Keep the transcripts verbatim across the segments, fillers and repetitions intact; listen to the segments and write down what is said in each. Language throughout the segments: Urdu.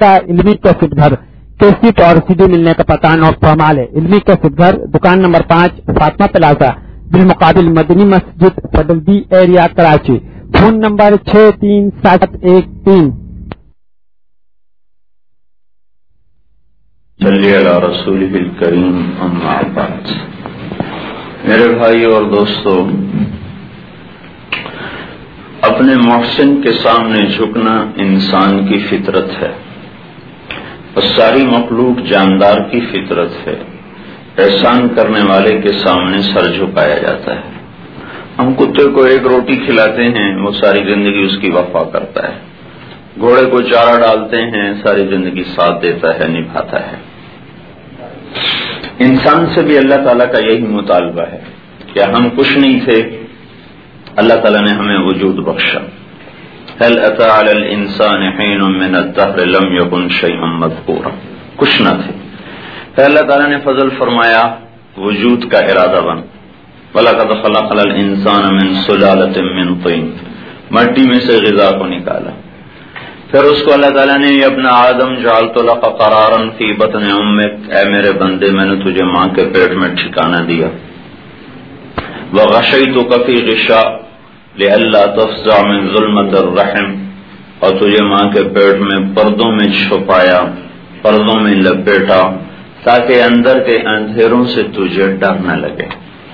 کا علمی کیسٹ گھر، کیسٹ اور سی ڈی ملنے کا پتہ نو پامال ہے۔ علمی کیسٹ گھر، دکان نمبر پانچ، فاطمہ پلازا، بالمقابل Madni Masjid, federal B area, Karachi. Phone number چھ تین سات ایک تین۔ صلی علی رسولہ الکریم، اما بعد۔ میرے بھائی اور دوستو، اپنے محسن کے سامنے جھکنا انسان کی فطرت ہے اور ساری مخلوق جاندار کی فطرت ہے۔ احسان کرنے والے کے سامنے سر جھکایا جاتا ہے۔ ہم کتے کو ایک روٹی کھلاتے ہیں، وہ ساری زندگی اس کی وفا کرتا ہے۔ گھوڑے کو چارہ ڈالتے ہیں، ساری زندگی ساتھ دیتا ہے، نبھاتا ہے۔ انسان سے بھی اللہ تعالیٰ کا یہی مطالبہ ہے کہ ہم کچھ نہیں تھے، اللہ تعالیٰ نے ہمیں وجود بخشا۔ هل اتى على الانسان حين من الدهر لم يكن شيئا مذكورا، کچھ نہ تھے، پھر اللہ تعالیٰ نے فضل فرمایا، وجود کا ارادہ بن۔ وَلَقَدْ خَلَقْنَا الْإِنسَانَ مِنْ سُلَالَةٍ مِّن طِينٍ، مٹی میں سے غذا کو نکالا۔ پھر اس کو اللہ تعالیٰ نے یہ اپنا آدم جعلت لك قرارا فی بطن امک، اے میرے بندے میں نے تجھے ماں کے پیٹ میں ٹھکانہ دیا۔ وغشیتک فی غشاء لئلا تفزع من ظلمۃ الرحم، اور تجھے ماں کے پیٹ میں پردوں میں چھپایا، پردوں میں لپیٹا، تاکہ اندر کے اندھیروں سے تجھے ڈر نہ لگے۔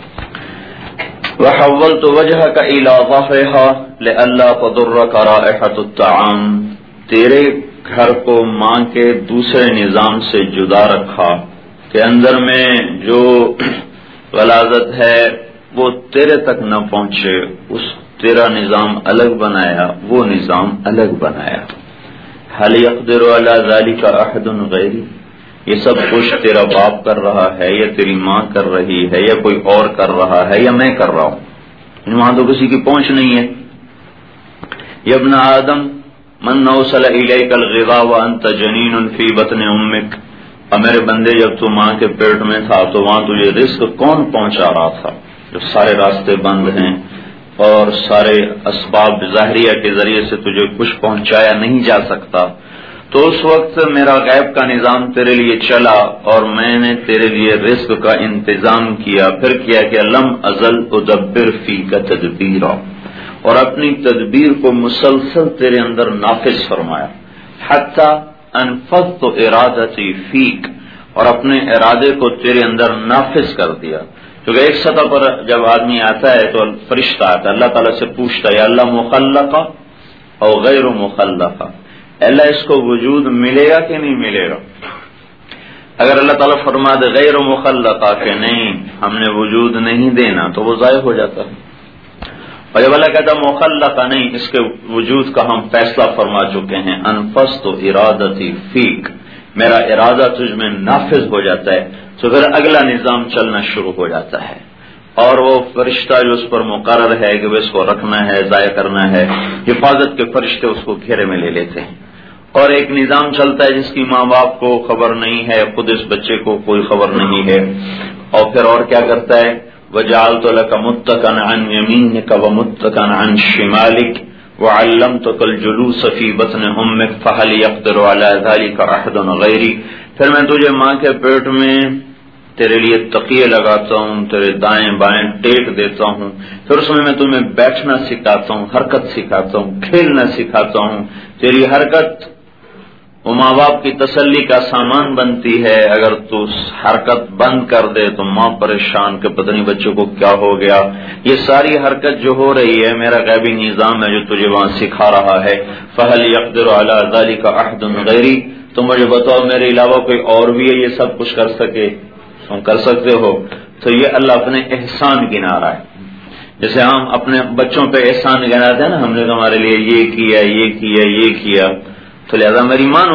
وحولت وجهك الى ظهرها لئلا تضرك رائحة الطعام، تیرے گھر کو ماں کے دوسرے نظام سے جدا رکھا کہ اندر میں جو غلاظت ہے وہ تیرے تک نہ پہنچے، اس تیرا نظام الگ بنایا، وہ نظام الگ بنایا۔ هل يقدر على ذلك احد غیری، یہ سب کچھ تیرا باپ کر رہا ہے یا تیری ماں کر رہی ہے یا کوئی اور کر رہا ہے یا میں کر رہا ہوں، وہاں تو کسی کی پہنچ نہیں ہے۔ یا ابن آدم من اوصل الیک الغذاء وانت جنین فی بطن امک، اور میرے بندے جب تو ماں کے پیٹ میں تھا تو وہاں تجھے رزق کون پہنچا رہا تھا؟ جب سارے راستے بند ہیں اور سارے اسباب ظاہریہ کے ذریعے سے تجھے کچھ پہنچایا نہیں جا سکتا، تو اس وقت میرا غیب کا نظام تیرے لیے چلا اور میں نے تیرے لیے رزق کا انتظام کیا۔ پھر کیا کہ لم ازل ادبر فیک تدبیرا، اور اپنی تدبیر کو مسلسل تیرے اندر نافذ فرمایا۔ حتی انفذت ارادتی فیک، اور اپنے ارادے کو تیرے اندر نافذ کر دیا۔ کیونکہ ایک سطح پر جب آدمی آتا ہے تو فرشتہ آتا ہے، اللہ تعالیٰ سے پوچھتا ہے یا اللہ مخلقہ اور غیر مخلقہ، اللہ اس کو وجود ملے گا کہ نہیں ملے گا؟ اگر اللہ تعالیٰ فرما دے غیر مخلقہ کہ نہیں ہم نے وجود نہیں دینا تو وہ ضائع ہو جاتا ہے، اور جب اللہ کہتا مخلقہ نہیں، اس کے وجود کا ہم فیصلہ فرما چکے ہیں، انفذت ارادتی فیک، میرا ارادہ تجھ میں نافذ ہو جاتا ہے، تو پھر اگلا نظام چلنا شروع ہو جاتا ہے، اور وہ فرشتہ جو اس پر مقرر ہے کہ وہ اس کو رکھنا ہے، ضائع کرنا ہے، حفاظت کے فرشتے اس کو گھیرے میں لے لیتے ہیں، اور ایک نظام چلتا ہے جس کی ماں باپ کو خبر نہیں ہے، خود اس بچے کو کوئی خبر نہیں ہے، اور پھر اور کیا کرتا ہے وَجَعَلْتُ لَكَ مُتَّكَئًا عَنْ يَمِينِكَ وَمُتَّكَئًا عَنْ شِمَالِكَ وَعَلَّمْتُكَ الْجُلُوسَ فِي بَطْنِ أُمِّكَ فَهَلْ يَقْدِرُ عَلَى ذَلِكَ أَحَدٌ غَيْرِي، پھر میں تجھے ماں کے پیٹ میں تیرے لیے تکیے لگاتا ہوں، تیرے دائیں بائیں ٹیک دیتا ہوں، پھر اس میں میں تمہیں بیٹھنا سکھاتا ہوں، حرکت سکھاتا ہوں، کھیلنا سکھاتا ہوں، تیری حرکت وہ ماں باپ کی تسلی کا سامان بنتی ہے، اگر تو حرکت بند کر دے تو ماں پریشان کہ پتہ نہیں بچوں کو کیا ہو گیا۔ یہ ساری حرکت جو ہو رہی ہے میرا غیبی نظام ہے جو تجھے وہاں سکھا رہا ہے۔ فَهَلْ يَقْدِرُ عَلَى ذَلِكَ أَحَدٌ غَيْرِي، تم مجھے بتاؤ میرے علاوہ کوئی اور بھی ہے یہ سب کچھ کر سکے؟ تم کر سکتے ہو؟ تو یہ اللہ اپنے احسان گنا رہا ہے، جیسے ہم اپنے بچوں پہ احسان گناتے ہیں نا، ہم نے تمہارے لیے یہ کیا یہ کیا یہ کیا، تو لہذا میری مانو،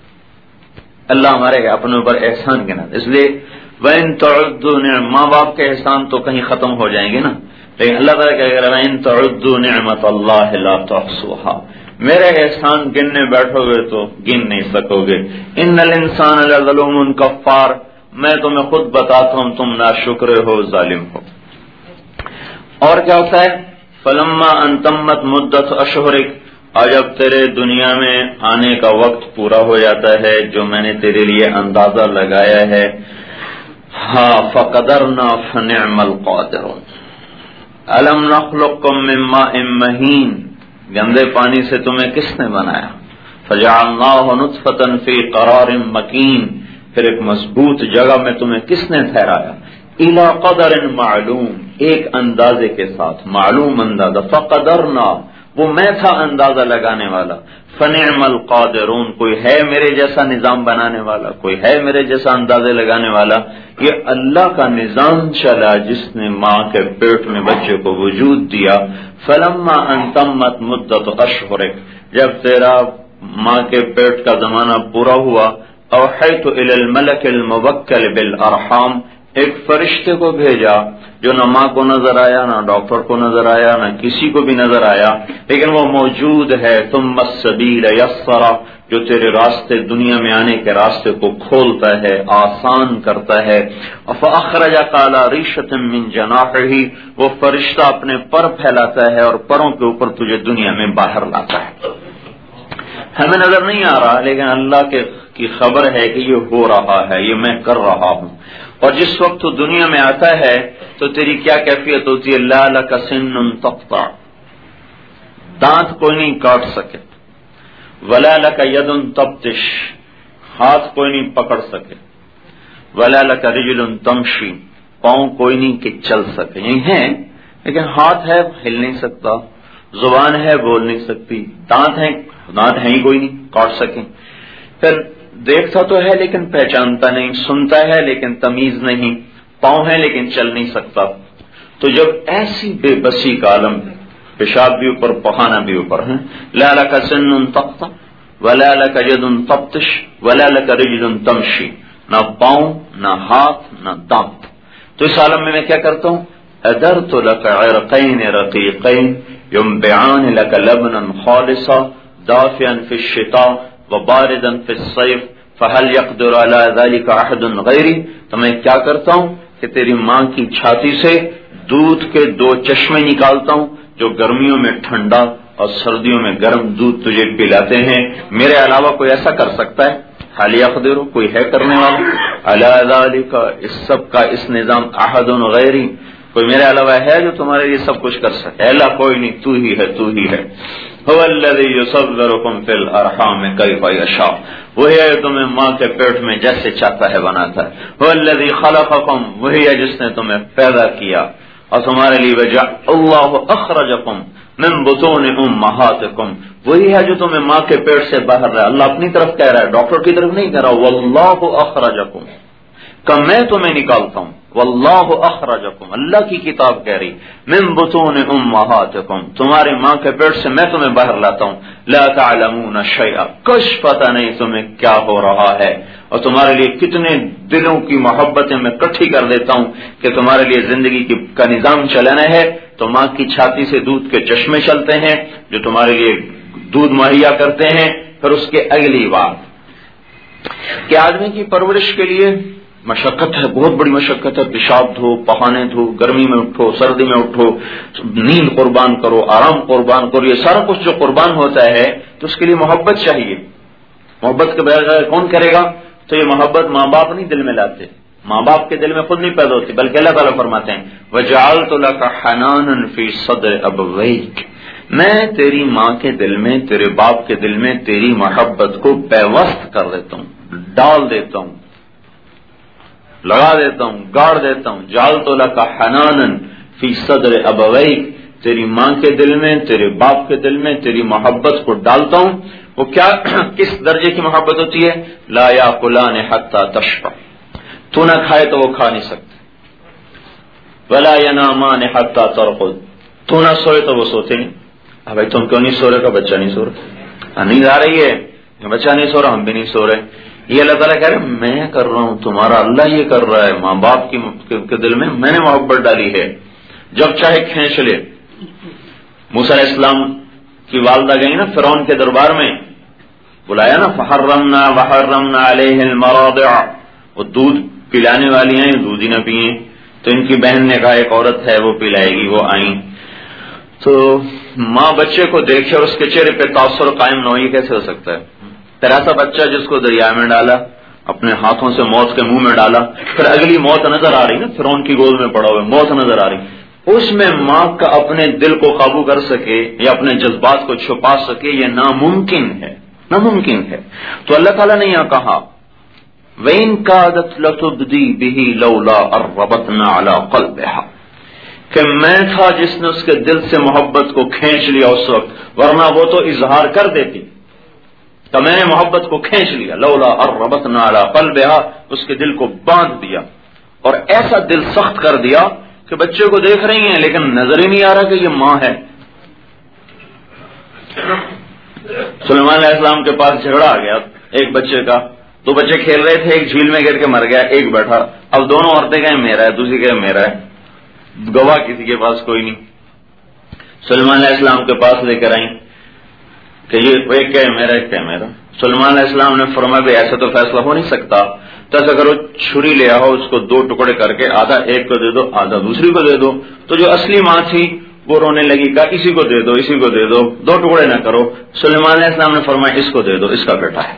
اللہ ہمارے اپنے اوپر احسان گنا۔ اس لیے وَإِن تَعُدُّوا نِعْمَةَ، ماں باپ کے احسان تو کہیں ختم ہو جائیں گے نا، لیکن اللہ تعالیٰ کہہ رہا ہے وَإِن تَعُدُّوا نِعْمَةَ اللَّهِ لَا تُحْصُوهَا، میرے احسان گننے بیٹھو گے تو گن نہیں سکو گے۔ إِنَّ الْإِنسَانَ لَظَلُومٌ كَفَّارٌ، میں تمہیں خود بتاتا ہوں تم ناشکر ہو، ظالم ہو۔ اور کیا ہوتا ہے فَلَمَّا أَن تَمَّتْ مُدَّةُ أَشْهُرِكَ، اور جب تیرے دنیا میں آنے کا وقت پورا ہو جاتا ہے جو میں نے تیرے لیے اندازہ لگایا ہے، ہاں فقدرنا فنعم القادرون الم نخلقکم من ماء مہین، گندے پانی سے تمہیں کس نے بنایا، فجعلناہ نطفۃ فی قرار مکین، پھر ایک مضبوط جگہ میں تمہیں کس نے ٹھہرایا، الی قدر معلوم، ایک اندازے کے ساتھ، معلوم اندازہ، فقدرنا وہ میں تھا اندازہ لگانے والا، فنعم القادرون کوئی ہے میرے جیسا نظام بنانے والا، کوئی ہے میرے جیسا اندازے لگانے والا، یہ اللہ کا نظام چلا جس نے ماں کے پیٹ میں بچے کو وجود دیا، فلما ان تمت مدت اشہرک، جب تیرا ماں کے پیٹ کا زمانہ پورا ہوا، اوحیت الی الملک الموکل بالارحام، ایک فرشتے کو بھیجا جو نہ ماں کو نظر آیا، نہ ڈاکٹر کو نظر آیا، نہ کسی کو بھی نظر آیا، لیکن وہ موجود ہے، ثم السبیل یسرا، جو تیرے راستے دنیا میں آنے کے راستے کو کھولتا ہے، آسان کرتا ہے، فاخرج قال ریشۃ من جناحہ، وہ فرشتہ اپنے پر پھیلاتا ہے اور پروں کے اوپر تجھے دنیا میں باہر لاتا ہے۔ ہمیں نظر نہیں آ رہا لیکن اللہ کے کی خبر ہے کہ یہ ہو رہا ہے، یہ میں کر رہا ہوں۔ اور جس وقت تو دنیا میں آتا ہے تو تیری کیا کیفیت ہوتی ہے، لا لک سن تقطع، دانت کوئی نہیں کاٹ سکے، ولا لک ید تبطش، ہاتھ کوئی نہیں پکڑ سکے، ولا لک رجل تمشی، پاؤں کوئی نہیں کہ چل سکے، یہی ہے لیکن ہاتھ ہے ہل نہیں سکتا، زبان ہے بول نہیں سکتی، دانت ہیں دانت ہیں ہی کوئی نہیں کاٹ سکیں، پھر دیکھتا تو ہے لیکن پہچانتا نہیں، سنتا ہے لیکن تمیز نہیں، پاؤں ہے لیکن چل نہیں سکتا۔ تو جب ایسی بے بسی کا عالم ہے، پیشاب بھی اوپر پخانا بھی اوپر ہے، لا لک سن تقطع ولا لک ید تبطش ولا لک رجل تمشی، نہ پاؤں نہ ہاتھ نہ دانت، تو اس عالم میں میں کیا کرتا ہوں، ادرت لک عرقین رقیقین ینبعان لک لبنا خالصا دافئا فی الشتاء وباردا فی الصیف فهل يقدر على ذلك احد غیری، تو میں کیا کرتا ہوں کہ تیری ماں کی چھاتی سے دودھ کے دو چشمے نکالتا ہوں جو گرمیوں میں ٹھنڈا اور سردیوں میں گرم دودھ تجھے پلاتے ہیں، میرے علاوہ کوئی ایسا کر سکتا ہے، حال يقدر کوئی ہے کرنے والا، على ذلك اس سب کا اس نظام احد غیری، کوئی میرے علاوہ ہے جو تمہارے لیے سب کچھ کر سکے، اللہ کوئی نہیں، تو ہی ہے تو ہی ہے، هو الذی یصورکم فی الارحام کیف یشاء، وہی ہے تمہیں ماں کے پیٹ میں جیسے چاہتا ہے بناتا ہے، هو الذی خلقکم، وہی ہے جس نے تمہیں پیدا کیا اور تمہارے لیے وجہ، اللہ اخرجکم من بطون امہاتکم، وہی ہے جو تمہیں ماں کے پیٹ سے باہر رہا، اللہ اپنی طرف کہہ رہا ہے، ڈاکٹر کی طرف نہیں کہہ رہا، واللہ اخرجکم، کہ میں تمہیں نکالتا ہوں، واللہ اخرجکم، اللہ کی کتاب کہہ رہی، من بطون امہاتکم، تمہاری ماں کے پیٹ سے میں تمہیں باہر لاتا ہوں، لا تعلمون شیئا، کچھ پتہ نہیں تمہیں کیا ہو رہا ہے، اور تمہارے لیے کتنے دلوں کی محبتیں میں اکٹھی کر دیتا ہوں کہ تمہارے لیے زندگی کی کا نظام چلانا ہے، تو ماں کی چھاتی سے دودھ کے چشمے چلتے ہیں جو تمہارے لیے دودھ مہیا کرتے ہیں، پھر اس کے اگلی بات کہ آدمی کی پرورش کے لیے مشقت ہے، بہت بڑی مشقت ہے، پیشاب دھو، پخانے دھو، گرمی میں اٹھو، سردی میں اٹھو، نیند قربان کرو، آرام قربان کرو، یہ سارا کچھ جو قربان ہوتا ہے تو اس کے لیے محبت چاہیے، محبت کے بغیر کون کرے گا؟ تو یہ محبت ماں باپ نہیں دل میں لاتے، ماں باپ کے دل میں خود نہیں پیدا ہوتی، بلکہ اللہ تعالیٰ فرماتے ہیں وَجَعَلْتُ لَكَ حَنَانًا فِي صَدْرِ أَبَوَيْكَ، میں تیری ماں کے دل میں، تیرے باپ کے دل میں تیری محبت کو پیوست کر دیتا ہوں، ڈال دیتا ہوں، لگا دیتا ہوں، گاڑ دیتا ہوں، جعلت لک حنانا فی صدر ابویک، تیری ماں کے دل میں، تیرے باپ کے دل میں تیری محبت کو ڈالتا ہوں، وہ کیا کس درجے کی محبت ہوتی ہے؟ لا یاکلان حتی تشبع، تو نہ کھائے تو وہ کھا نہیں سکتے، ولا ینامان حتی ترقد، تو نہ سوئے تو وہ سوتے نہیں، بھائی تم کیوں نہیں سو رہے؟ کا بچہ نہیں سو رہا، نیند آ رہی ہے، بچہ نہیں سو رہا، ہم بھی نہیں سو رہے، یہ اللہ تعالیٰ کہہ رہے ہیں میں کر رہا ہوں، تمہارا اللہ یہ کر رہا ہے، ماں باپ کی کے دل میں میں نے محبت ڈالی ہے، جب چاہے کھینچ لے۔ موسیٰ علیہ السلام کی والدہ گئی نا فرعون کے دربار میں، بلایا نا فحرمنا وحرمنا علیہ المراضع، وہ دودھ پلانے والی ہیں، دودھ ہی نہ پیئیں، تو ان کی بہن نے کہا ایک عورت ہے وہ پلائے گی، وہ آئیں تو ماں بچے کو دیکھے اور اس کے چہرے پہ تاثر قائم نہ ہو، یہ کیسے ہو سکتا ہے؟ پھر ایسا بچہ جس کو دریا میں ڈالا، اپنے ہاتھوں سے موت کے منہ میں ڈالا، پھر اگلی موت نظر آ رہی نا، فرعون کی گود میں پڑا ہوا موت نظر آ رہی، اس میں ماں کا اپنے دل کو قابو کر سکے یا اپنے جذبات کو چھپا سکے، یہ ناممکن ہے، ناممکن ہے۔ تو اللہ تعالیٰ نے یہاں کہا وَإِن كَادَتْ لَتُبْدِي بِهِ لَوْلَا أَن رَّبَطْنَا عَلَىٰ قَلْبِهَا، کہ میں تھا جس نے اس کے دل سے محبت کو کھینچ لیا اس وقت، ورنہ وہ تو اظہار کر دیتی، تو میں نے محبت کو کھینچ لیا، لولا اربطنا علی قلبها، اس کے دل کو باندھ دیا اور ایسا دل سخت کر دیا کہ بچے کو دیکھ رہی ہیں لیکن نظر ہی نہیں آ رہا کہ یہ ماں ہے۔ سلیمان علیہ السلام کے پاس جھگڑا آ گیا ایک بچے کا، دو بچے کھیل رہے تھے، ایک جھیل میں گر کے مر گیا، ایک بیٹھا، اب دونوں عورتیں کہیں میرا ہے، دوسری کہیں میرا ہے، گواہ کسی کے پاس کوئی نہیں۔ سلیمان علیہ السلام کے پاس لے کر آئیں کہ یہ ایک کہ میرا ایک کہ میرا۔ سلیمان علیہ السلام نے فرمایا بھی ایسا تو فیصلہ ہو نہیں سکتا، تو ایسا کرو چھری لے آؤ، اس کو دو ٹکڑے کر کے آدھا ایک کو دے دو آدھا دوسری کو دے دو۔ تو جو اصلی ماں تھی وہ رونے لگی، کہا اسی کو دے دو اسی کو دے دو، دو ٹکڑے نہ کرو۔ سلیمان علیہ السلام نے فرمایا اس کو دے دو، اس کا بیٹا ہے۔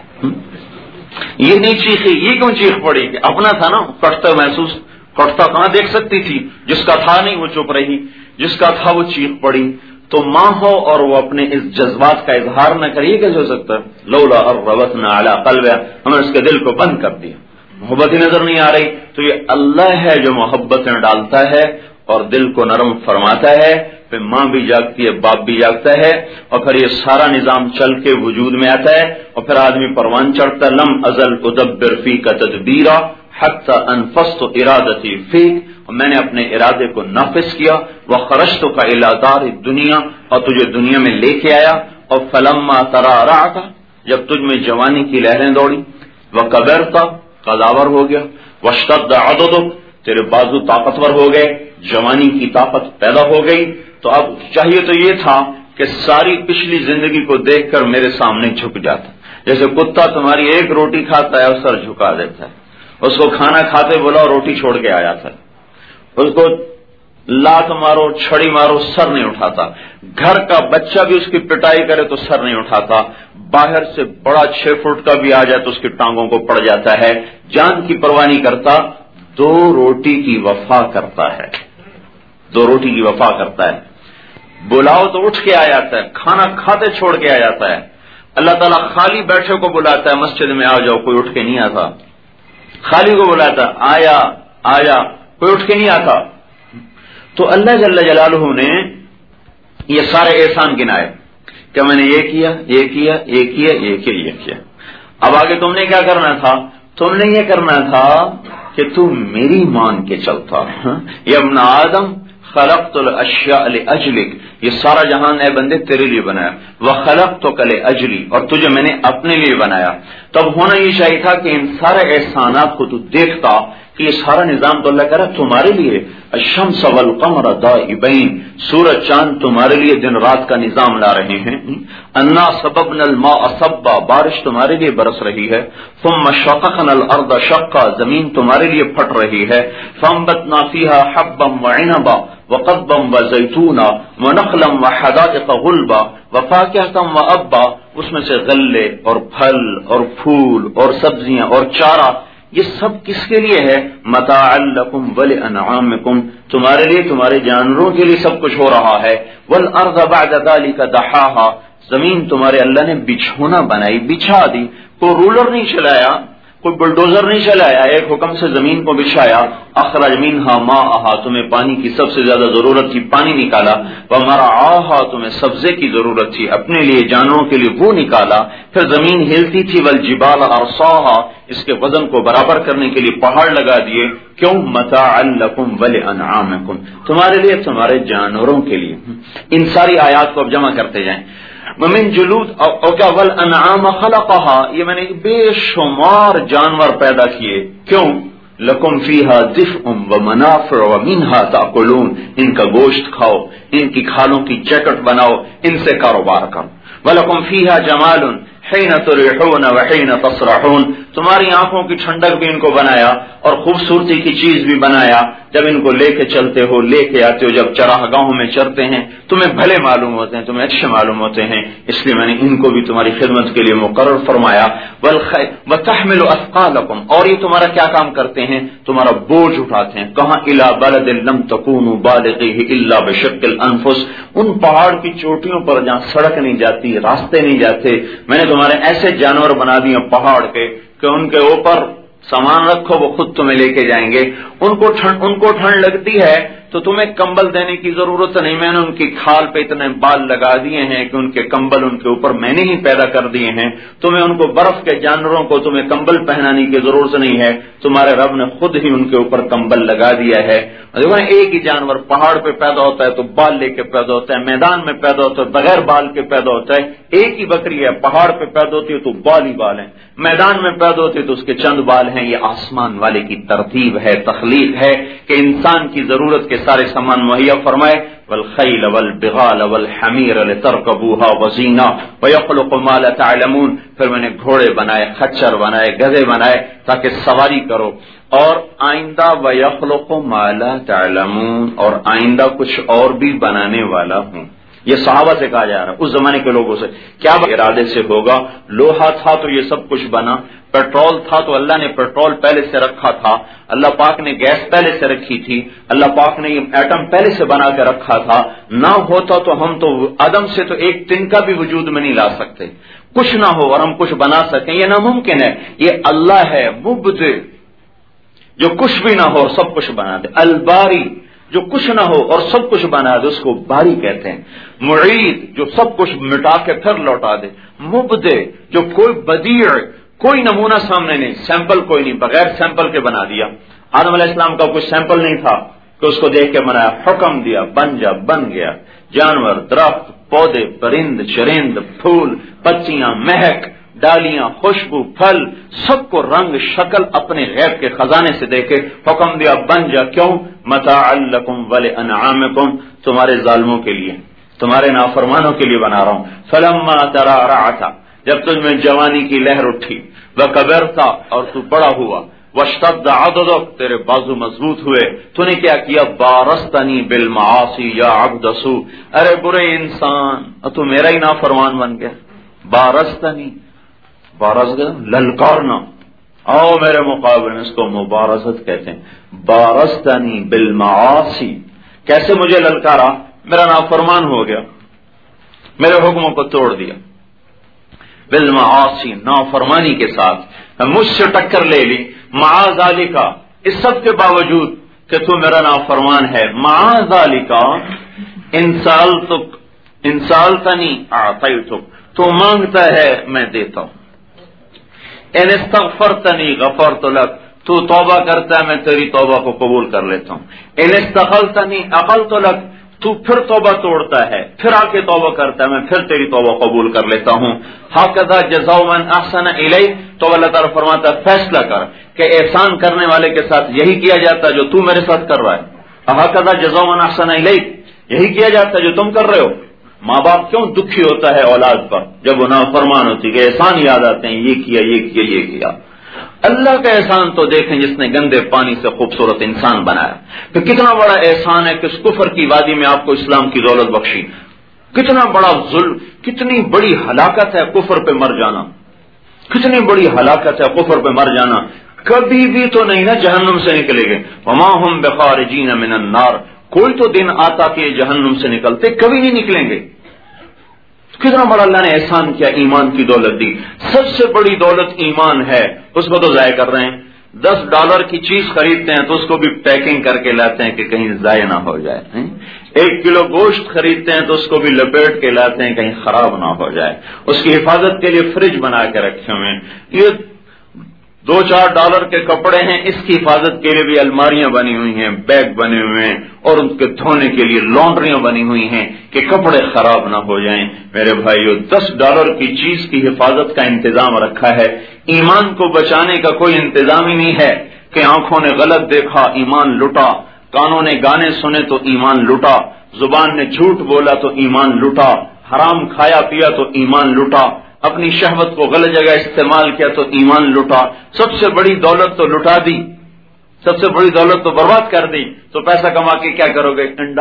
یہ نہیں چیخی، یہ کیوں چیخ پڑی کہ اپنا تھا نا، کٹتا محسوس، کٹتا کہاں دیکھ سکتی تھی، جس کا تھا نہیں وہ چپ رہی، جس کا تھا وہ چیخ پڑی۔ تو ماں ہو اور وہ اپنے اس جذبات کا اظہار نہ کریے، کیسے ہو سکتا ہے؟ لولا اربطنا علی قلبها، ہم نے اس کے دل کو بند کر دیا، محبت ہی نظر نہیں آ رہی۔ تو یہ اللہ ہے جو محبتیں ڈالتا ہے اور دل کو نرم فرماتا ہے، پھر ماں بھی جاگتی ہے، باپ بھی جاگتا ہے، اور پھر یہ سارا نظام چل کے وجود میں آتا ہے، اور پھر آدمی پروان چڑھتا ہے۔ لم ازل ادبر فیک تدبیرا حتی انفذت ارادتی فیک، اور میں نے اپنے ارادے کو نافذ کیا، وخرجتک الی دار الدنیا، اور تجھے دنیا میں لے کے آیا، اور فلما ترعرعت، جب تجھ میں جوانی کی لہریں دوڑی، وکبرت، قداور ہو گیا، واشتد عضدک، تیرے بازو طاقتور ہو گئے، جوانی کی طاقت پیدا ہو گئی، تو اب چاہیے تو یہ تھا کہ ساری پچھلی زندگی کو دیکھ کر میرے سامنے جھک جاتا، جیسے کتا تمہاری ایک روٹی کھاتا ہے اور سر جھکا دیتا ہے، اس کو کھانا کھاتے بولا روٹی چھوڑ کے آ جاتا ہے، اس کو لات مارو چھڑی مارو سر نہیں اٹھاتا، گھر کا بچہ بھی اس کی پٹائی کرے تو سر نہیں اٹھاتا، باہر سے بڑا چھ فٹ کا بھی آ جائے تو اس کی ٹانگوں کو پڑ جاتا ہے، جان کی پرواہ نہیں کرتا، دو روٹی کی وفا کرتا ہے، دو روٹی کی وفا کرتا ہے، بلاؤ تو اٹھ کے آ جاتا ہے، کھانا کھاتے چھوڑ کے آ جاتا ہے۔ اللہ تعالیٰ خالی بیٹھے کو بلاتا ہے، مسجد میں آ جاؤ، کوئی اٹھ کے نہیں آتا، خالی کو بلاتا آیا آیا، کوئی اٹھ کے نہیں آتا۔ تو اللہ جل جلالہ نے یہ سارے احسان گنائے کہ میں نے یہ کیا یہ کیا یہ کیا یہ کیا یہ کیا۔ اب آگے تم نے کیا کرنا تھا؟ تم نے یہ کرنا تھا کہ تم میری مان کے چلتا۔ یا ابن آدم خلقت الاشیاء لاجلک، یہ سارا جہان اے بندے تیرے لیے بنایا، وخلقتک لاجلی، اور تجھے میں نے اپنے لیے بنایا۔ تب ہونا یہ چاہیے تھا کہ ان سارے احسانات کو تو دیکھتا کہ یہ سارا نظام تو اللہ کہہ رہا تمہارے لیے، الشمس والقمر دائبین، سورج چاند تمہارے لیے دن رات کا نظام لا رہے ہیں، انا صببنا الماء صبا، بارش تمہارے لیے برس رہی ہے، ثم شققنا الارض شقا، زمین تمہارے لیے پھٹ رہی ہے، فانبتنا فیہا حبا وعنبا وقضبا وزیتونا ونخلا وحدائق غلبا وفاکہتا وابا، اس میں سے غلے اور پھل اور پھول اور سبزیاں اور چارہ، یہ سب کس کے لیے ہے؟ متاعا لکم ولانعامکم، تمہارے لیے تمہارے جانوروں کے لیے سب کچھ ہو رہا ہے۔ والارض بعد ذلک دحاہا، زمین تمہارے اللہ نے بچھونا بنائی، بچھا دی، کوئی رولر نہیں چلایا، کوئی بلڈوزر نہیں چلایا، ایک حکم سے زمین کو بچھایا، اخرج منہا ماءہا، تمہیں پانی کی سب سے زیادہ ضرورت تھی پانی نکالا، ومرعاہا، تمہیں سبزے کی ضرورت تھی اپنے لیے جانوروں کے لیے وہ نکالا، پھر زمین ہلتی تھی، والجبال ارصاہا، اس کے وزن کو برابر کرنے کے لیے پہاڑ لگا دیے، کیوں؟ متاعا لکم ولانعامکم، تمہارے لیے تمہارے جانوروں کے لیے۔ ان ساری آیات کو اب جمع کرتے جائیں، ومن جلود او کیا والانعام خلقها، یہ میں نے بے شمار جانور پیدا کیے، کیوں؟ لکم فیہا دفء ومنافع ومنہا تاکلون، ان کا گوشت کھاؤ، ان کی کھالوں کی جیکٹ بناؤ، ان سے کاروبار کرو۔ ولکم فیہا جمال، حین تریحون وحین تسرحون، تمہاری آنکھوں کی ٹھنڈک بھی ان کو بنایا اور خوبصورتی کی چیز بھی بنایا جب ان کو لے کے چلتے ہو، لے کے آتے ہو، جب چراہ گاہوں میں چرتے ہیں تمہیں بھلے معلوم ہوتے ہیں، تمہیں اچھے معلوم ہوتے ہیں، اس لیے میں نے ان کو بھی تمہاری خدمت کے لیے مقرر فرمایا۔ وتحمل اثقالکم، اور یہ تمہارا کیا کام کرتے ہیں؟ تمہارا بوجھ اٹھاتے ہیں۔ کہاں؟ الی بلد لم تکونوا بالغیہ الا بشق الانفس، ان پہاڑ کی چوٹیوں پر جہاں سڑک نہیں جاتی، راستے نہیں جاتے، میں نے تمہارے ایسے جانور بنا دیے پہاڑ کے کہ ان کے اوپر سامان رکھو وہ خود تمہیں لے کے جائیں گے۔ ان کو ٹھنڈ ان کو ٹھنڈ لگتی ہے تو تمہیں کمبل دینے کی ضرورت نہیں، میں نے ان کی کھال پہ اتنے بال لگا دیے ہیں کہ ان کے کمبل ان کے اوپر میں نے ہی پیدا کر دیے ہیں۔ تمہیں ان کو برف کے جانوروں کو تمہیں کمبل پہنانے کی ضرورت نہیں ہے، تمہارے رب نے خود ہی ان کے اوپر کمبل لگا دیا ہے۔ دیکھو نا، ایک ہی جانور پہاڑ پہ پیدا ہوتا ہے تو بال لے کے پیدا ہوتا ہے، میدان میں پیدا ہوتا ہے بغیر بال کے پیدا ہوتا ہے۔ ایک ہی بکری ہے، پہاڑ پہ پیدا ہوتی ہے تو بال ہی بال ہیں، میدان میں پیدا ہوتی ہے تو اس کے چند بال ہیں۔ یہ آسمان والے کی ترتیب ہے، تخلیق ہے کہ انسان کی ضرورت کے سارے سامان مہیا فرمائے۔ والخیل والبغال والحمیر لترکبوها وزینہ ویخلق ما لا تعلمون، پھر میں نے گھوڑے بنائے، خچر بنائے، گدھے بنائے تاکہ سواری کرو، اور آئندہ ویخلق ما لا تعلمون، اور آئندہ کچھ اور بھی بنانے والا ہوں۔ یہ صحابہ سے کہا جا رہا ہے، اس زمانے کے لوگوں سے۔ کیا ارادے سے ہوگا؟ لوہا تھا تو یہ سب کچھ بنا، پیٹرول تھا تو اللہ نے پیٹرول پہلے سے رکھا تھا، اللہ پاک نے گیس پہلے سے رکھی تھی، اللہ پاک نے یہ ایٹم پہلے سے بنا کے رکھا تھا۔ نہ ہوتا تو ہم تو عدم سے تو ایک تنکا بھی وجود میں نہیں لا سکتے، کچھ نہ ہو اور ہم کچھ بنا سکیں، یہ ناممکن ہے۔ یہ اللہ ہے مبدع، جو کچھ بھی نہ ہو اور سب کچھ بنا دے، الباری، جو کچھ نہ ہو اور سب کچھ بنا دے اس کو باری کہتے ہیں۔ معید، جو سب کچھ مٹا کے پھر لوٹا دے۔ مبدع، جو کوئی بدیع، کوئی نمونہ سامنے نہیں، سیمپل کوئی نہیں، بغیر سیمپل کے بنا دیا۔ آدم علیہ السلام کا کوئی سیمپل نہیں تھا کہ اس کو دیکھ کے بنایا، حکم دیا بن جا، بن گیا۔ جانور، درخت، پودے، پرند، چرند، پھول، پتیاں، مہک، ڈالیاں، خوشبو، پھل، سب کو رنگ شکل اپنے غیب کے خزانے سے دیکھے حکم دیا بن جا۔ کیوں؟ متاعا لکم ولانعامکم، تمہارے ظالموں کے لیے، تمہارے نافرمانوں کے لیے بنا رہا ہوں۔ فلما ترعرعت، جب تجھ میں جوانی کی لہر اٹھی، وکبرت، اور تو بڑا ہوا، واشتد عضدک، تیرے بازو مضبوط ہوئے، تو نے کیا کیا؟ بارستنی بالمعاصی یا عبد سو، ارے برے انسان، تو میرا ہی نافرمان بن گیا۔ بارستنی، بارز للکارنا، آؤ میرے مقابلے میں، اس کو مبارزت کہتے ہیں۔ بارستنی بالمعاصی، کیسے مجھے للکارا؟ میرا نافرمان ہو گیا، میرے حکموں کو توڑ دیا، بالمعاصی، نافرمانی کے ساتھ مجھ سے ٹکر لے لی۔ مع ذالک، اس سب کے باوجود کہ تو میرا نافرمان ہے، مع ذالک انسالتک، انسالتنی اعطیتک، تو مانگتا ہے میں دیتا ہوں۔ ان استغفرتنی غفرت لک، تو توبہ کرتا ہے میں تیری توبہ کو قبول کر لیتا ہوں۔ ان استقلتنی عقلت لک، تو پھر توبہ توڑتا ہے، پھر آ کے توبہ کرتا ہے میں پھر تیری توبہ قبول کر لیتا ہوں۔ ہکذا جزاء من احسن الیک، تو اللہ تعالیٰ فرماتا ہے فیصلہ کر کہ احسان کرنے والے کے ساتھ یہی کیا جاتا ہے جو تو میرے ساتھ کر رہا ہے۔ ہکذا جزاء من احسن الیک، یہی کیا جاتا ہے جو تم کر رہے ہو۔ ماں باپ کیوں دکھی ہوتا ہے اولاد پر جب وہ نافرمان ہوتی ہے کہ احسان یاد آتے ہیں، یہ کیا یہ کیا یہ کیا۔ اللہ کا احسان تو دیکھیں جس نے گندے پانی سے خوبصورت انسان بنایا، کہ کتنا بڑا احسان ہے کہ اس کفر کی وادی میں آپ کو اسلام کی دولت بخشی، کتنا بڑا ظلم، کتنی بڑی ہلاکت ہے کفر پہ مر جانا، کتنی بڑی ہلاکت ہے کفر پہ مر جانا۔ کبھی بھی تو نہیں نا جہنم سے نکلے گے، وما ہم بخارجین من النار، کوئی تو دن آتا کہ یہ جہنم سے نکلتے، کبھی نہیں نکلیں گے۔ کتنا بڑا اللہ نے احسان کیا، ایمان کی دولت دی۔ سب سے بڑی دولت ایمان ہے، اس کو تو ضائع کر رہے ہیں۔ دس ڈالر کی چیز خریدتے ہیں تو اس کو بھی پیکنگ کر کے لاتے ہیں کہ کہیں ضائع نہ ہو جائے۔ ایک کلو گوشت خریدتے ہیں تو اس کو بھی لپیٹ کے لاتے ہیں کہیں خراب نہ ہو جائے، اس کی حفاظت کے لیے فریج بنا کے رکھے ہوئے ہیں۔ یہ دو چار ڈالر کے کپڑے ہیں، اس کی حفاظت کے لیے بھی الماریاں بنی ہوئی ہیں، بیگ بنے ہوئے ہیں، اور ان کے دھونے کے لیے لانڈریاں بنی ہوئی ہیں کہ کپڑے خراب نہ ہو جائیں۔ میرے بھائیو، دس ڈالر کی چیز کی حفاظت کا انتظام رکھا ہے، ایمان کو بچانے کا کوئی انتظام ہی نہیں ہے کہ آنکھوں نے غلط دیکھا ایمان لٹا، کانوں نے گانے سنے تو ایمان لٹا، زبان نے جھوٹ بولا تو ایمان لٹا، حرام کھایا پیا تو ایمان لٹا، اپنی شہوت کو غلط جگہ استعمال کیا تو ایمان لٹا، سب سے بڑی دولت تو لٹا دی، سب سے بڑی دولت تو برباد کر دی، تو پیسہ کما کے کیا کرو گے؟ انڈا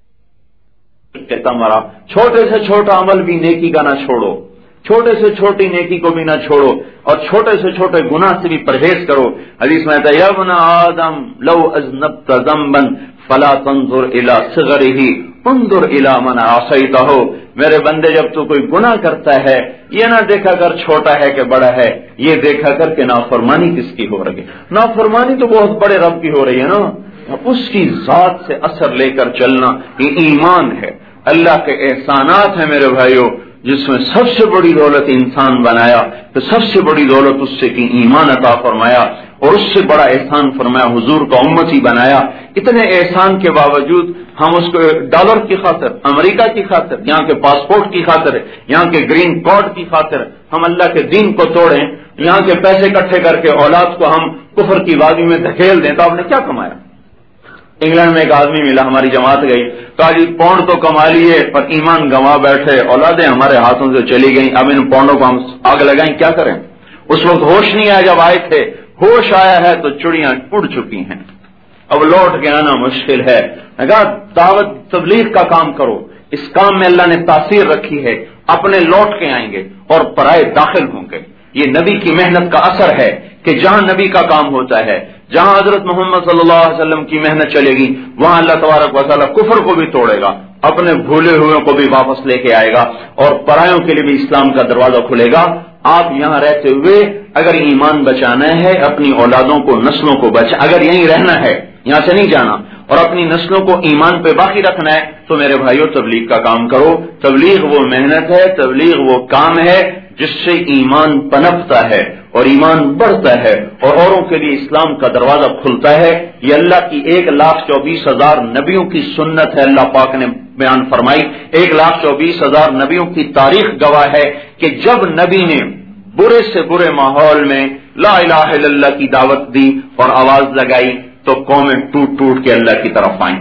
کہتا مرا۔ چھوٹے سے چھوٹا عمل بھی نیکی کا نہ چھوڑو، چھوٹے سے چھوٹی نیکی کو بھی نہ چھوڑو، اور چھوٹے سے چھوٹے گناہ سے بھی پرہیز کرو۔ حدیث میں آتا ہے یا ابن آدم لو اذنبت ذنبا فلا تنظر الى صغره انظر الى من عصيته، میرے بندے جب تو کوئی گناہ کرتا ہے یہ نہ دیکھا کر چھوٹا ہے کہ بڑا ہے، یہ دیکھا کر کہ نافرمانی کس کی ہو رہی ہے۔ نافرمانی تو بہت بڑے رب کی ہو رہی ہے نا، اس کی ذات سے اثر لے کر چلنا یہ ایمان ہے، اللہ کے احسانات ہیں میرے بھائیوں، جس میں سب سے بڑی دولت انسان بنایا تو سب سے بڑی دولت اس سے کی ایمان عطا فرمایا، اور اس سے بڑا احسان فرمایا حضور کا امتی بنایا۔ اتنے احسان کے باوجود ہم اس کو ڈالر کی خاطر، امریکہ کی خاطر، یہاں کے پاسپورٹ کی خاطر، یہاں کے گرین کارڈ کی خاطر ہم اللہ کے دین کو توڑیں، یہاں کے پیسے اکٹھے کر کے اولاد کو ہم کفر کی وادی میں دھکیل دیں، تو آپ نے کیا کمایا؟ انگلینڈ میں ایک آدمی ملا، ہماری جماعت گئی، کہا جی پاؤنڈ تو کما لیے پر ایمان گنوا بیٹھے، اولادیں ہمارے ہاتھوں سے چلی گئیں، اب ان پاؤنڈوں کو ہم آگ لگائیں کیا کریں؟ اس وقت ہوش نہیں آیا، جب آئے تھے ہوش آیا ہے تو چڑیاں اڑ چکی ہیں، اب لوٹ کے آنا مشکل ہے۔ میں کہا دعوت تبلیغ کا کام کرو، اس کام میں اللہ نے تاثیر رکھی ہے، اپنے لوٹ کے آئیں گے اور پرائے داخل ہوں گے۔ یہ نبی کی محنت کا اثر ہے کہ جہاں نبی کا کام ہوتا ہے، جہاں حضرت محمد صلی اللہ علیہ وسلم کی محنت چلے گی، وہاں اللہ تبارک و تعالیٰ کفر کو بھی توڑے گا، اپنے بھولے ہوئے کو بھی واپس لے کے آئے گا، اور پرایوں کے لیے بھی اسلام کا دروازہ کھلے گا۔ آپ یہاں رہتے ہوئے اگر ایمان بچانا ہے، اپنی اولادوں کو، نسلوں کو بچا، اگر یہیں رہنا ہے، یہاں سے نہیں جانا، اور اپنی نسلوں کو ایمان پہ باقی رکھنا ہے، تو میرے بھائیوں تبلیغ کا کام کرو۔ تبلیغ وہ محنت ہے، تبلیغ وہ کام ہے جس سے ایمان پنپتا ہے اور ایمان بڑھتا ہے اور اوروں کے لیے اسلام کا دروازہ کھلتا ہے۔ یہ اللہ کی ایک لاکھ چوبیس ہزار نبیوں کی سنت ہے، اللہ پاک نے بیان فرمائی، ایک لاکھ چوبیس ہزار نبیوں کی تاریخ گواہ ہے کہ جب نبی نے برے سے برے ماحول میں لا الہ الا اللہ کی دعوت دی اور آواز لگائی تو قومیں ٹوٹ ٹوٹ کے اللہ کی طرف آئیں،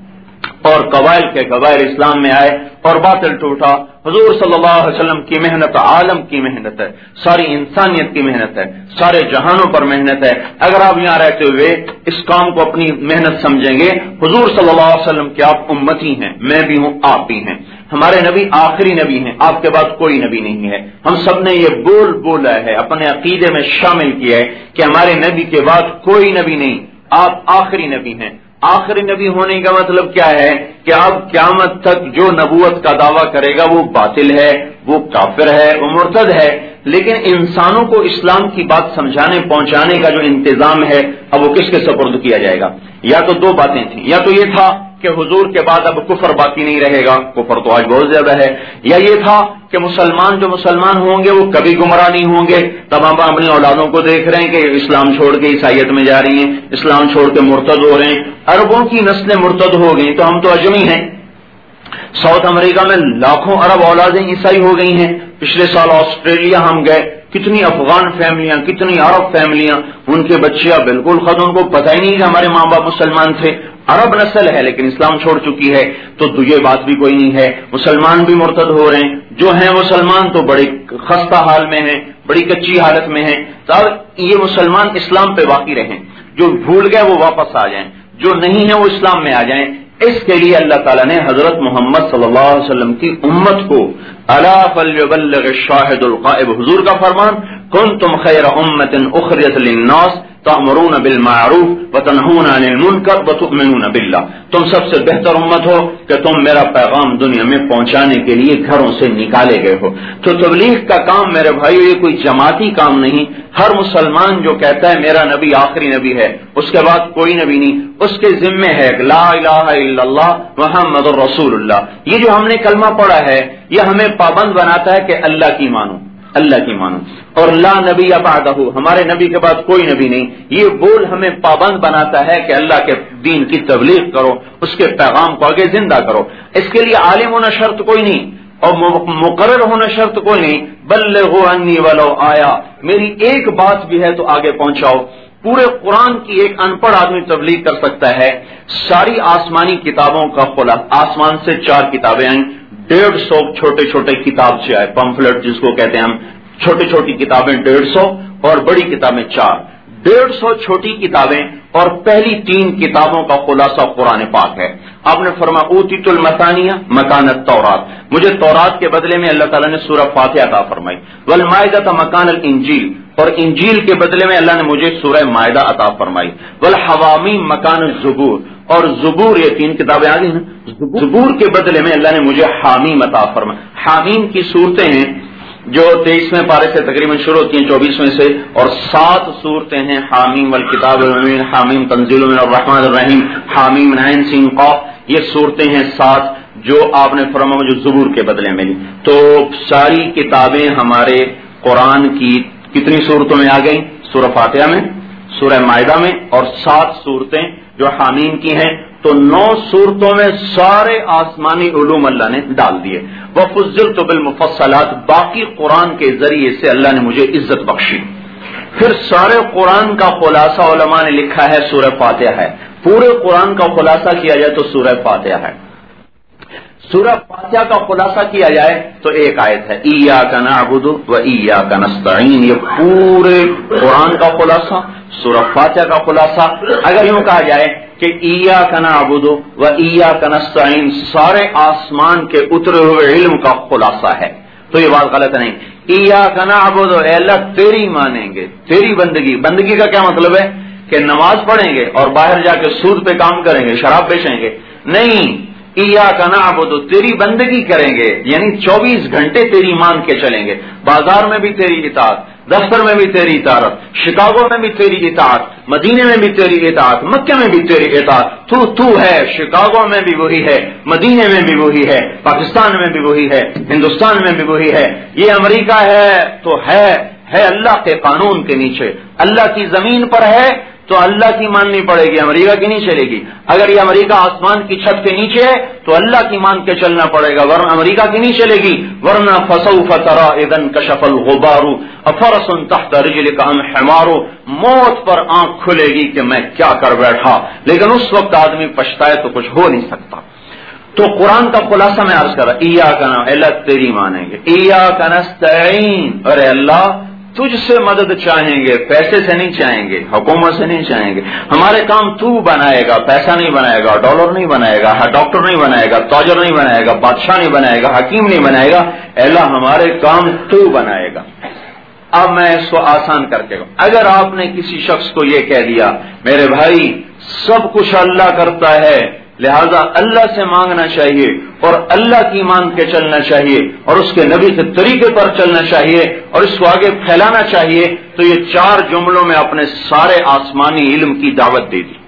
اور قبائل کے قبائل اسلام میں آئے اور باطل ٹوٹا۔ حضور صلی اللہ علیہ وسلم کی محنت عالم کی محنت ہے، ساری انسانیت کی محنت ہے، سارے جہانوں پر محنت ہے۔ اگر آپ یہاں رہتے ہوئے اس کام کو اپنی محنت سمجھیں گے، حضور صلی اللہ علیہ وسلم کے آپ امتی ہیں، میں بھی ہوں، آپ بھی ہیں، ہمارے نبی آخری نبی ہیں، آپ کے بعد کوئی نبی نہیں ہے۔ ہم سب نے یہ بول بولا ہے، اپنے عقیدے میں شامل کیا ہے کہ ہمارے نبی کے بعد کوئی نبی نہیں، آپ آخری نبی ہیں۔ آخری نبی ہونے کا مطلب کیا ہے کہ اب قیامت تک جو نبوت کا دعویٰ کرے گا وہ باطل ہے، وہ کافر ہے، وہ مرتد ہے، لیکن انسانوں کو اسلام کی بات سمجھانے پہنچانے کا جو انتظام ہے اب وہ کس کے سپرد کیا جائے گا؟ یا تو دو باتیں تھیں، یا تو یہ تھا کہ حضور کے بعد اب کفر باقی نہیں رہے گا، کفر تو آج بہت زیادہ ہے، یا یہ تھا کہ مسلمان جو مسلمان ہوں گے وہ کبھی گمراہ نہیں ہوں گے۔ تب ہم اپنی اولادوں کو دیکھ رہے ہیں کہ اسلام چھوڑ کے عیسائیت میں جا رہی ہیں، اسلام چھوڑ کے مرتد ہو رہے ہیں، اربوں کی نسلیں مرتد ہو گئی، تو ہم تو اجمی ہیں۔ ساؤتھ امریکہ میں لاکھوں ارب اولادیں عیسائی ہو گئی ہیں۔ پچھلے سال آسٹریلیا ہم گئے، کتنی افغان فیملیاں، کتنی عرب فیملیاں، ان کے بچیاں بالکل خود ان کو پتہ ہی نہیں کہ ہمارے ماں باپ مسلمان تھے، عرب نسل ہے لیکن اسلام چھوڑ چکی ہے، تو یہ بات بھی کوئی نہیں ہے۔ مسلمان بھی مرتد ہو رہے ہیں، جو ہیں مسلمان تو بڑی خستہ حال میں ہیں، بڑی کچی حالت میں ہیں۔ یہ مسلمان اسلام پہ باقی رہیں، جو بھول گئے وہ واپس آ جائیں، جو نہیں ہیں وہ اسلام میں آ جائیں۔ اس کے لیے اللہ تعالیٰ نے حضرت محمد صلی اللہ علیہ وسلم کی امت کو الا فلیبلغ الشاہد الغائب، حضور کا فرمان کنتم خیر امۃ اخرجت للناس تأمرون بالمعروف وتنہون عن المنکر وتؤمنون باللہ، تم سب سے بہتر امت ہو کہ تم میرا پیغام دنیا میں پہنچانے کے لیے گھروں سے نکالے گئے ہو۔ تو تبلیغ کا کام میرے بھائیو یہ کوئی جماعتی کام نہیں، ہر مسلمان جو کہتا ہے میرا نبی آخری نبی ہے، اس کے بعد کوئی نبی نہیں، اس کے ذمے ہے لا الہ الا اللہ محمد رسول اللہ۔ یہ جو ہم نے کلمہ پڑھا ہے یہ ہمیں پابند بناتا ہے کہ اللہ کی مانو، اللہ کی مانو، اور لا نبی بعدہ، ہمارے نبی کے بعد کوئی نبی نہیں، یہ بول ہمیں پابند بناتا ہے کہ اللہ کے دین کی تبلیغ کرو، اس کے پیغام کو آگے زندہ کرو۔ اس کے لیے عالم ہونا شرط کوئی نہیں اور مقرر ہونا شرط کوئی نہیں، بلغوا عنی ولو آیا، میری ایک بات بھی ہے تو آگے پہنچاؤ۔ پورے قرآن کی ایک ان پڑھ آدمی تبلیغ کر سکتا ہے، ساری آسمانی کتابوں کا خلاصہ، آسمان سے چار کتابیں آئیں، ڈیڑھ سو چھوٹے چھوٹے کتاب سے آئے، پمفلٹ جس کو کہتے ہیں ہم، چھوٹی چھوٹی کتابیں ڈیڑھ سو اور بڑی کتابیں چار، ڈیڑھ سو چھوٹی کتابیں اور پہلی تین کتابوں کا خلاصہ قرآن پاک ہے۔ آپ نے فرمایا اوتیت المثانیہ مکان التورات، مجھے تورات کے بدلے میں اللہ تعالیٰ نے سورہ فاتحہ عطا فرمائی، والمائدہ مکان الانجیل، اور انجیل کے بدلے میں اللہ نے مجھے سورہ مائدہ عطا فرمائی، والحوامیم مکان الزبور، اور زبور، یہ تین کتابیں آ گئی نا، زبور کے بدلے میں اللہ نے مجھے حامیم عطا فرمائی۔ حامیم کی صورتیں ہیں جو تیئیسویں پارے سے تقریباً شروع ہوتی ہیں چوبیسویں سے، اور سات صورتیں ہیں، حامیم والکتاب المبین، حامیم تنزیل من الرحمن الرحیم، حامیم عین سین قاف، یہ صورتیں ہیں سات جو آپ نے فرمایا جو زبور کے بدلے میں لی۔ تو ساری کتابیں ہمارے قرآن کی کتنی صورتوں میں آ گئیں؟ سورہ فاتحہ میں، سورہ مائدہ میں، اور سات صورتیں جو حامیم کی ہیں، تو نو صورتوں میں سارے آسمانی علوم اللہ نے ڈال دیے۔ وَفُضِّلْتُ بِالْمُفَصَّلَاتِ، باقی قرآن کے ذریعے سے اللہ نے مجھے عزت بخشی۔ پھر سارے قرآن کا خلاصہ علماء نے لکھا ہے سورہ فاتحہ ہے، پورے قرآن کا خلاصہ کیا جائے تو سورہ فاتحہ ہے۔ سورہ فاتحہ کا خلاصہ کیا جائے تو ایک آیت ہے ایاک نعبد و ایاک نستعین، یہ پورے قرآن کا خلاصہ، سورہ فاتحہ کا خلاصہ۔ اگر یوں کہا جائے کہ ایاک نعبد و ایاک نستعین سارے آسمان کے اترے ہوئے علم کا خلاصہ ہے تو یہ بات غلط نہیں۔ ایاک نعبد، اے اللہ تیری مانیں گے، تیری بندگی۔ بندگی کا کیا مطلب ہے کہ نماز پڑھیں گے اور باہر جا کے سود پہ کام کریں گے، شراب بیچیں گے؟ نہیں، ایاک نعبد تیری بندگی کریں گے، یعنی چوبیس گھنٹے تیری مان کے چلیں گے، بازار میں بھی تیری اطاعت، دفتر میں بھی تیری اطاعت، شکاگو میں بھی تیری اطاعت، مدینے میں بھی تیری اطاعت، مکہ میں بھی تیری اطاعت۔ تو تو ہے، شکاگو میں بھی وہی ہے، مدینے میں بھی وہی ہے، پاکستان میں بھی وہی ہے، ہندوستان میں بھی وہی ہے۔ یہ امریکہ ہے تو ہے ہے اللہ کے قانون کے نیچے، اللہ کی زمین پر ہے تو اللہ کی ماننی پڑے گی، امریکہ کی نہیں چلے گی۔ اگر یہ امریکہ آسمان کی چھت کے نیچے ہے تو اللہ کی مان کے چلنا پڑے گا، ورنہ امریکہ کی نہیں چلے گی۔ ورنہ فسوف ترى اذا انكشف الغبار افرس تحت رجلك ام حمار، موت پر آنکھ کھلے گی کہ میں کیا کر بیٹھا، لیکن اس وقت آدمی پچھتائے تو کچھ ہو نہیں سکتا۔ تو قرآن کا خلاصہ میں عرض کر رہا، ایاک نعبد، اللہ تیری مانیں گے، ایاک نستعین، ارے اللہ تجھ سے مدد چاہیں گے، پیسے سے نہیں چاہیں گے، حکومت سے نہیں چاہیں گے، ہمارے کام تو بنائے گا، پیسہ نہیں بنائے گا، ڈالر نہیں بنائے گا، ڈاکٹر نہیں بنائے گا، تاجر نہیں بنائے گا، بادشاہ نہیں بنائے گا، حکیم نہیں بنائے گا، اللہ ہمارے کام تو بنائے گا۔ اب میں اس کو آسان کر کے اگر آپ نے کسی شخص کو یہ کہہ دیا میرے بھائی سب کچھ اللہ کرتا ہے لہذا اللہ سے مانگنا چاہیے اور اللہ کی مان کے چلنا چاہیے اور اس کے نبی کے طریقے پر چلنا چاہیے اور اس کو آگے پھیلانا چاہیے، تو یہ چار جملوں میں اپنے سارے آسمانی علم کی دعوت دے دی،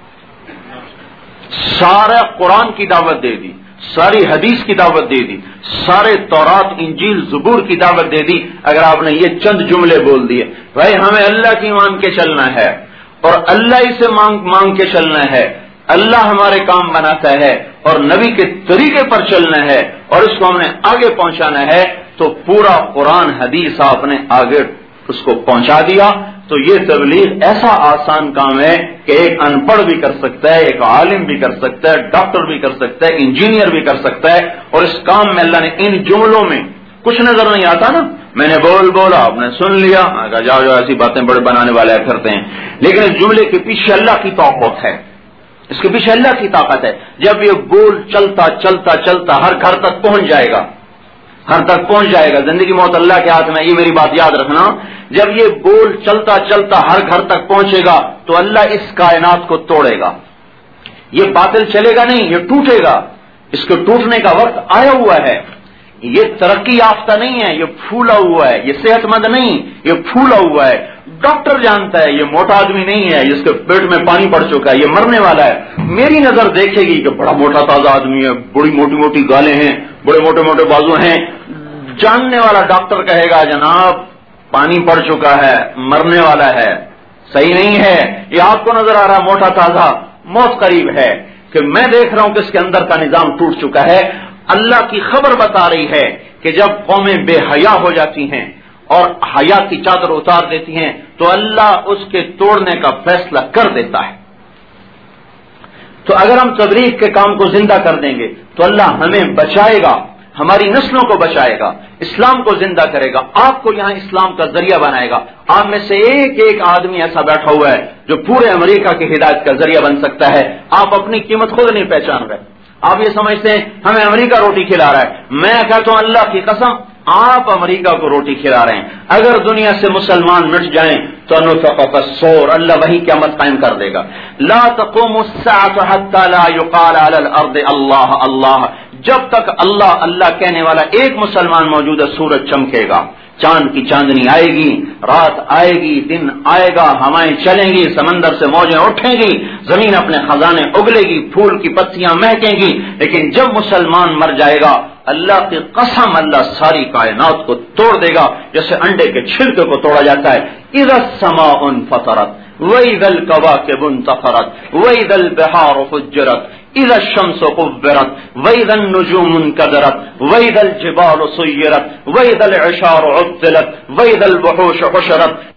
سارا قرآن کی دعوت دے دی، ساری حدیث کی دعوت دے دی، سارے تورات انجیل زبور کی دعوت دے دی۔ اگر آپ نے یہ چند جملے بول دیے، بھائی ہمیں اللہ کی مان کے چلنا ہے اور اللہ ہی سے مانگ مانگ کے چلنا ہے، اللہ ہمارے کام بناتا ہے اور نبی کے طریقے پر چلنا ہے اور اس کو ہم نے آگے پہنچانا ہے، تو پورا قرآن حدیث آپ نے آگے اس کو پہنچا دیا۔ تو یہ تبلیغ ایسا آسان کام ہے کہ ایک ان پڑھ بھی کر سکتا ہے، ایک عالم بھی کر سکتا ہے، ڈاکٹر بھی کر سکتا ہے، انجینئر بھی کر سکتا ہے، اور اس کام میں اللہ نے ان جملوں میں کچھ نظر نہیں آتا نا، میں نے بول بولا آپ نے سن لیا، جاؤ جاؤ ایسی باتیں بڑے بنانے والے کرتے ہیں، لیکن اس جملے کے پیچھے اللہ کی طاقت ہے، اس کے پیچھے اللہ کی طاقت ہے۔ جب یہ بول چلتا چلتا چلتا ہر گھر تک پہنچ جائے گا، ہر تک پہنچ جائے گا، زندگی موت اللہ کے ہاتھ میں، یہ میری بات یاد رکھنا، جب یہ بول چلتا چلتا ہر گھر تک پہنچے گا تو اللہ اس کائنات کو توڑے گا، یہ باطل چلے گا نہیں، یہ ٹوٹے گا، اس کے ٹوٹنے کا وقت آیا ہوا ہے۔ یہ ترقی یافتہ نہیں ہے، یہ پھولا ہوا ہے، یہ صحت مند نہیں، یہ پھولا ہوا ہے۔ ڈاکٹر جانتا ہے یہ موٹا آدمی نہیں ہے، جس کے پیٹ میں پانی پڑ چکا ہے، یہ مرنے والا ہے۔ میری نظر دیکھے گی کہ بڑا موٹا تازہ آدمی ہے، بڑی موٹی موٹی گالیں ہیں، بڑے موٹے موٹے بازو ہیں، جاننے والا ڈاکٹر کہے گا جناب پانی پڑ چکا ہے، مرنے والا ہے، صحیح نہیں ہے۔ یہ آپ کو نظر آ رہا موٹا تازہ، موت قریب ہے، کہ میں دیکھ رہا ہوں کہ اس کے اندر کا نظام ٹوٹ چکا ہے۔ اللہ کی خبر بتا رہی ہے کہ جب قومیں بے حیا ہو جاتی ہیں اور حیا کی چادر اتار دیتی ہیں تو اللہ اس کے توڑنے کا فیصلہ کر دیتا ہے۔ تو اگر ہم تبلیغ کے کام کو زندہ کر دیں گے تو اللہ ہمیں بچائے گا، ہماری نسلوں کو بچائے گا، اسلام کو زندہ کرے گا، آپ کو یہاں اسلام کا ذریعہ بنائے گا۔ آپ میں سے ایک ایک آدمی ایسا بیٹھا ہوا ہے جو پورے امریکہ کی ہدایت کا ذریعہ بن سکتا ہے۔ آپ اپنی قیمت خود نہیں پہچان رہے، آپ یہ سمجھتے ہیں ہمیں امریکہ روٹی کھلا رہا ہے۔ میں کہتا ہوں اللہ کی قسم آپ امریکہ کو روٹی کھلا رہے ہیں۔ اگر دنیا سے مسلمان مٹ جائیں تو نطق الصور، اللہ وہی قیامت قائم کر دے گا۔ لا تقوم الساعة حتى لا يقال على الارض اللہ اللہ، جب تک اللہ اللہ کہنے والا ایک مسلمان موجود ہے سورج چمکے گا، چاند کی چاندنی آئے گی، رات آئے گی، دن آئے گا، ہوائیں چلیں گی، سمندر سے موجیں اٹھیں گی، زمین اپنے خزانے اگلے گی، پھول کی پتیاں مہکیں گی، لیکن جب مسلمان مر جائے گا اللہ کی قسم اللہ ساری کائنات کو توڑ دے گا جیسے انڈے کے چھلکے کو توڑا جاتا ہے۔ اذا السماء انفطرت وَإِذَا الْكَوَاكِبُ انتَثَرَتْ وَإِذَا الْبِحَارُ فُجِّرَتْ إِذَا الشَّمْسُ كُوِّرَتْ وَإِذَا النُّجُومُ انكَدَرَتْ وَإِذَا الْجِبَالُ سُيِّرَتْ وَإِذَا الْعِشَارُ عُطِّلَتْ وَإِذَا الْوُحُوشُ حُشِرَتْ